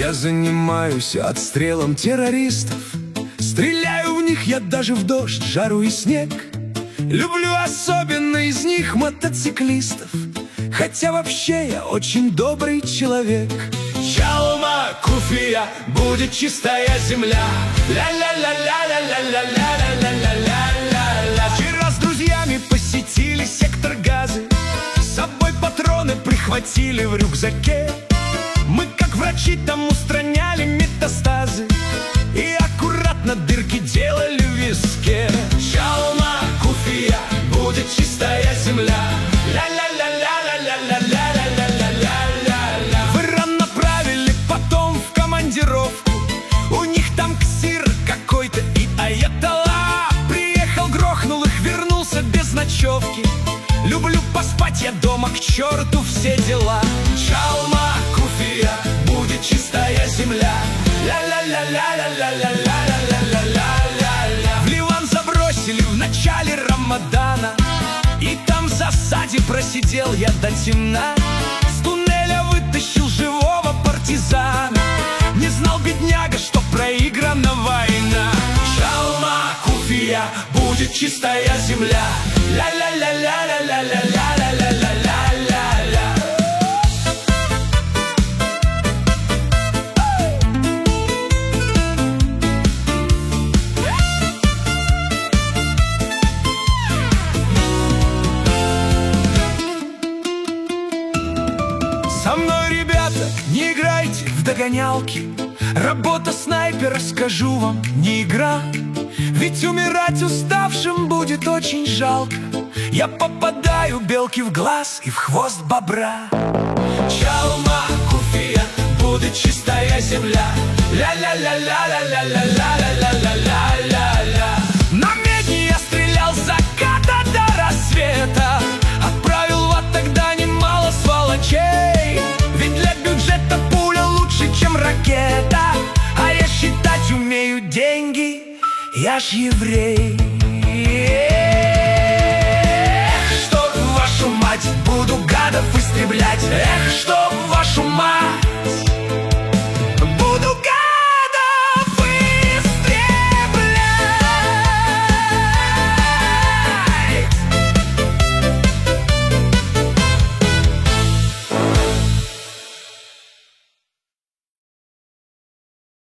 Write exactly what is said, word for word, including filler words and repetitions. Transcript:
Я занимаюсь отстрелом террористов, стреляю в них я даже в дождь, жару и снег. Люблю особенно из них мотоциклистов, хотя вообще я очень добрый человек. Чалма Куфия, будет чистая земля. Ля-ля-ля-ля-ля-ля-ля-ля-ля-ля-ля. Вчера с друзьями посетили сектор Газы, с собой патроны прихватили в рюкзаке. Мы, как врачи, там устраняли метастазы и аккуратно дырки делали в виске. Чалма Куфия, будет чистая земля. Ля-ля-ля-ля-ля-ля-ля-ля-ля-ля-ля. В Иран направили потом в командировку, у них там ксир какой-то и аятолла. Приехал, грохнул их, вернулся без ночевки. Люблю поспать я дома, к черту все дела. Чалма Куфия, будет чистая земля. Ля-ля-ля-ля-ля-ля-ля-ля-ля-ля-ля. В Ливан забросили в начале Рамадана, и там в засаде просидел я до темна. С туннеля вытащил живого партизана, не знал бедняга, что проиграна война. Чалма Куфия, будет чистая земля. Ля-ля-ля-ля-ля-ля-ля-ля-ля-ля-ля-ля. Со мной, ребята, не играйте в догонялки. Работа снайпера, скажу вам, не игра. Ведь умирать уставшим будет очень жалко. Я попадаю белке в глаз и в хвост бобра. Чалма Куфия, будет чистая земля. Ля-ля-ля-ля-ля-ля-ля-ля-ля-ля-ля. На медне я стрелял с заката до рассвета, отправил в ад тогда немало сволочей. Ведь для бюджета пуля лучше, чем ракета, а я считать умею деньги, я ж еврей. Эх, чтоб вашу мать, буду гадов истреблять. Эх, чтоб вашу мать.